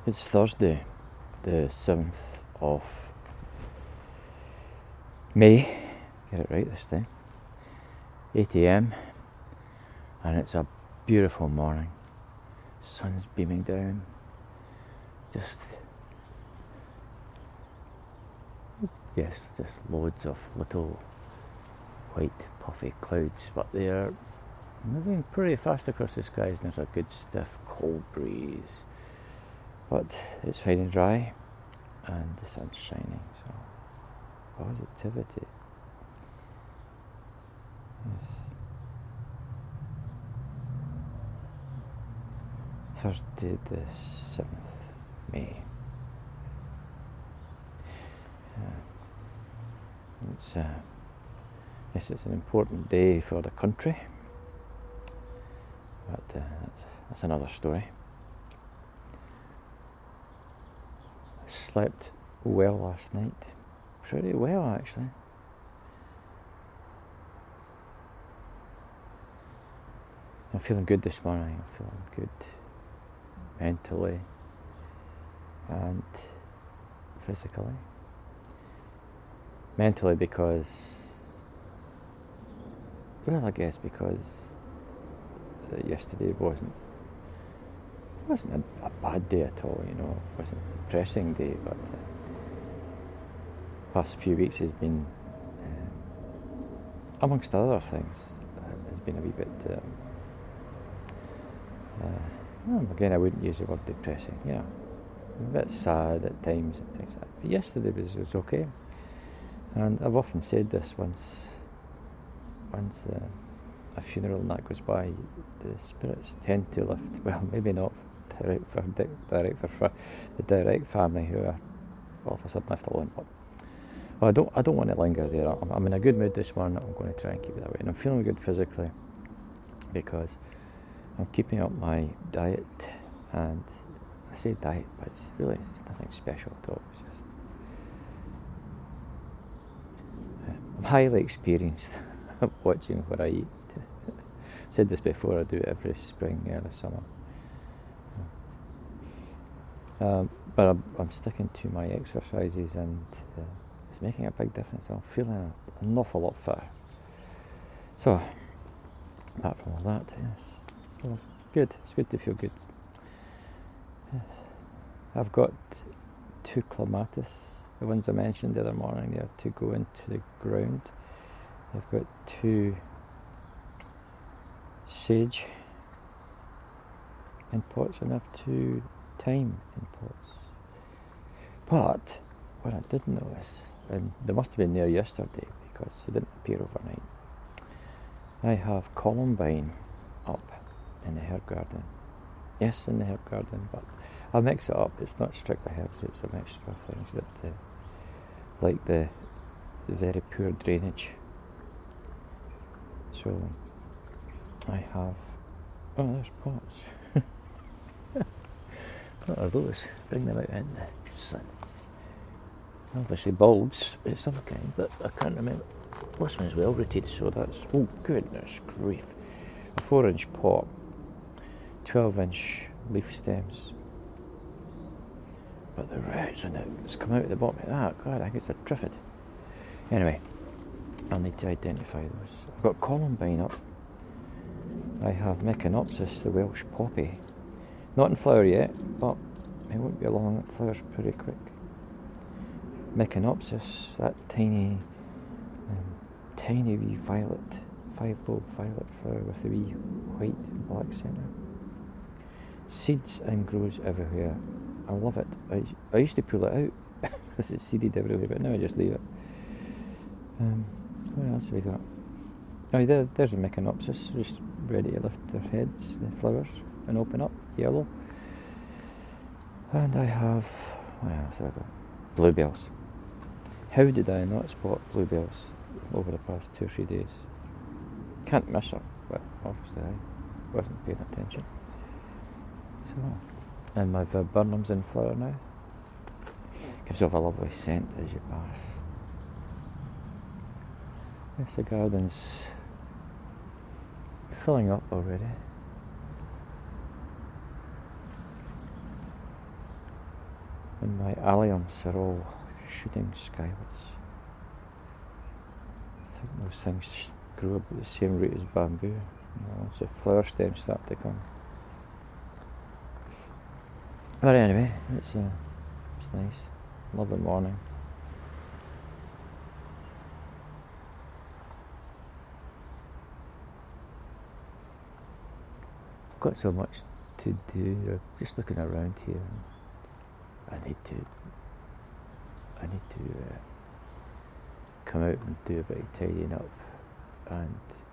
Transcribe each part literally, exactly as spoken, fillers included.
It's Thursday, the seventh of May, get it right this time, eight a m, and it's a beautiful morning. Sun's beaming down, just, yes, just loads of little white puffy clouds, but they are moving pretty fast across the skies, and there's a good stiff cold breeze. But it's fine and dry, and the sun's shining, so positivity. Yes. Thursday the seventh of May. Uh, it's, uh, yes, it's an important day for the country, but uh, that's, that's another story. Slept well last night, pretty well actually. I'm feeling good this morning. I'm feeling good mentally and physically. Mentally because, well, I guess because uh, yesterday wasn't wasn't a, a bad day at all, you know. It wasn't a depressing day, but uh, past few weeks has been, um, amongst other things, uh, has been a wee bit. Um, uh, well, again, I wouldn't use the word depressing. Yeah, a bit sad at times and things like that. But yesterday was was okay, and I've often said this once. Once uh, a funeral and that goes by, the spirits tend to lift. Well, maybe not. Direct for, direct for, for the direct family who are all of a sudden left alone. But well, I don't I don't want to linger there. I'm, I'm in a good mood this morning. I'm going to try and keep it that way, and I'm feeling good physically because I'm keeping up my diet. And I say diet, but it's really it's nothing special at all. It's just uh, I'm highly experienced at watching what I eat. I said this before. I do it every spring, early summer. Um, but I'm, I'm sticking to my exercises, and uh, it's making a big difference. I'm feeling a, an awful lot fitter. So, apart from all that, yes. So, good. It's good to feel good. Yes. I've got two clematis, the ones I mentioned the other morning there, to go into the ground. I've got two sage in pots, and I have two thyme in pots. But what I did notice, and they must have been there yesterday because they didn't appear overnight, I have columbine up in the herb garden. Yes, in the herb garden, but I'll mix it up. It's not strictly herbs, it's a mixture of things that, uh, like the, the very poor drainage. So I have, oh, there's pots. What are those? Bring them out in the sun. Obviously bulbs of some kind, but I can't remember. This one's well rooted, so that's, oh goodness grief. A four inch pot, twelve inch leaf stems. But the roots and it's come out at the bottom of that, God, I think it's a triffid. Anyway, I'll need to identify those. I've got columbine up. I have Meconopsis, the Welsh poppy. Not in flower yet, but it won't be long, it flowers pretty quick. Meconopsis, that tiny, um, tiny wee violet, five-lobe violet flower with a wee white and black centre. Seeds and grows everywhere. I love it. I, I used to pull it out because it's seeded everywhere, but now I just leave it. Um, what else have we got? Oh, there, there's a Meconopsis, just ready to lift their heads, the flowers, and open up, yellow. And I have, what else have I got? Bluebells. How did I not spot bluebells over the past two or three days? Can't miss her, but obviously I wasn't paying attention. So, and my viburnum's in flower now. Gives off a lovely scent as you pass. Yes, the garden's filling up already. and my alliums are all shooting skywards. I think those things grow up at the same rate as bamboo. You know, once the flower stems start to come. But anyway, it's uh, it's nice. Lovely morning. I've got so much to do. Just looking around here, I need to. I need to uh, come out and do a bit of tidying up, and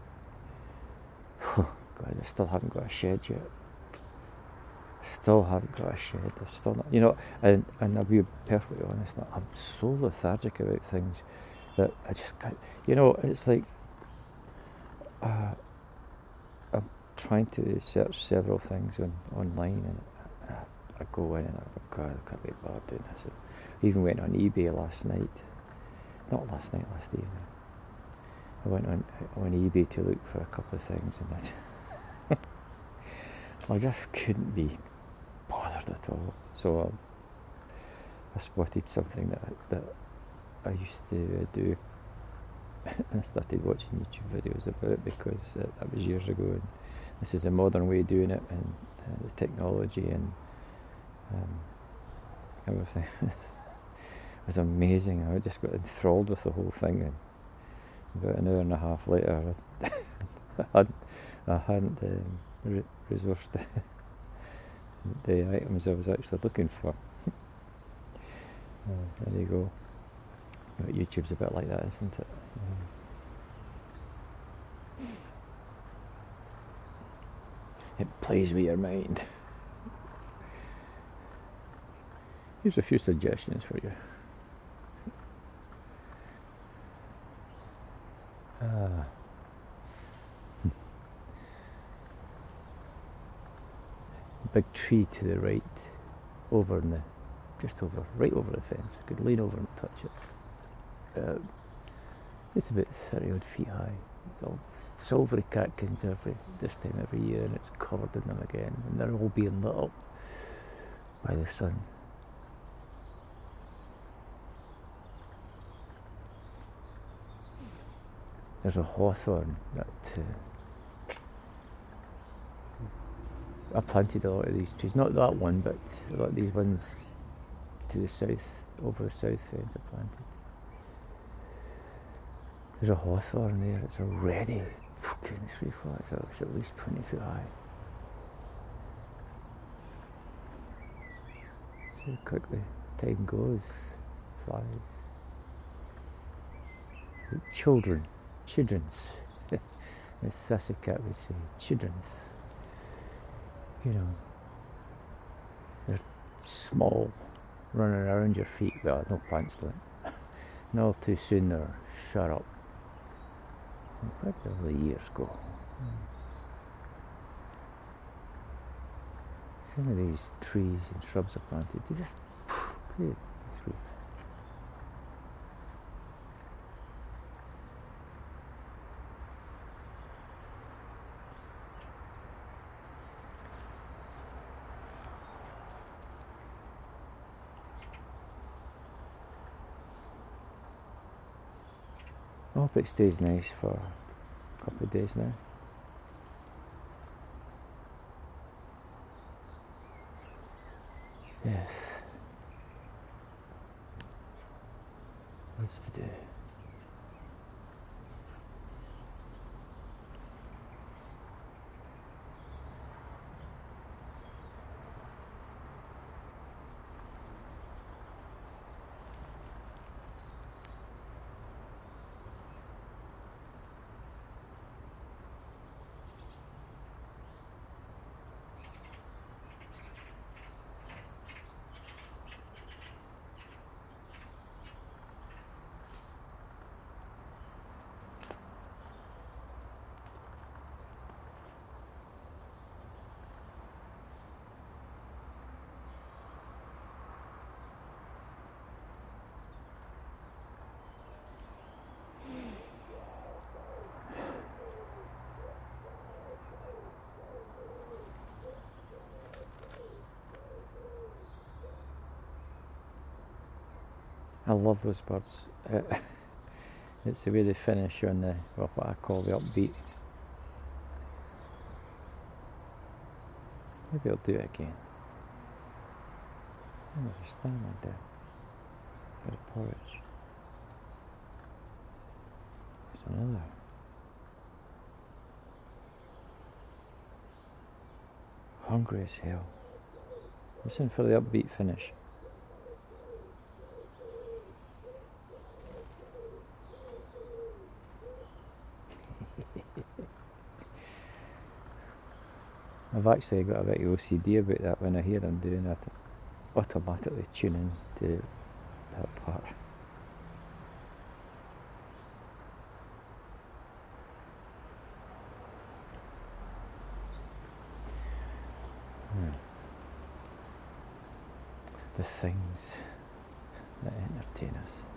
oh God, I still haven't got a shed yet. Still haven't got a shed. I've still not, you know, and and I'll be perfectly honest. I'm so lethargic about things that I just can't. You know, it's like uh, I'm trying to search several things on online, and I, I go in and I go, God, I can't be bothered doing this. I even went on eBay last night. Not last night, last evening. I went on on eBay to look for a couple of things, and I, I just couldn't be bothered at all. So um, I spotted something that I, that I used to uh, do, and I started watching YouTube videos about it because uh, that was years ago. And this is a modern way of doing it, and uh, the technology and um, everything. It was amazing. I just got enthralled with the whole thing, and about an hour and a half later, I hadn't, I hadn't um, re- resourced the, the items I was actually looking for. uh, there you go. But YouTube's a bit like that, isn't it? Um, it plays with your mind. Here's a few suggestions for you. Ah. Big tree to the right, over in the, just over, right over the fence. I could lean over and touch it. Uh, it's about thirty odd feet high. It's all silvery catkins every this time every year, and it's covered in them again, and they're all being lit up by the sun. There's a hawthorn that uh, I planted a lot of these trees. Not that one, but a lot of these ones to the south, over the south fence I planted. There's a hawthorn there. It's already, goodness me, it's at least twenty foot high. So quickly time goes, flies. Children. Children's, as Sassy Cat would say, children's. You know, they're small, running around your feet. Well, no pants to it. And all too soon they're shut up. Where did the years go? Some of these trees and shrubs I planted, they just, good, sweet. I hope it stays nice for a couple of days now. Yes. Lots to do. love those birds. Uh, it's the way they finish on the, well, what I call the upbeat. Maybe I'll do it again. Oh, there's a star there. For the porridge. There's another. Hungry as hell. Listen for the upbeat finish. I've actually got a bit of O C D about that. When I hear them doing that, I automatically tune in to that part. Hmm. The things that entertain us.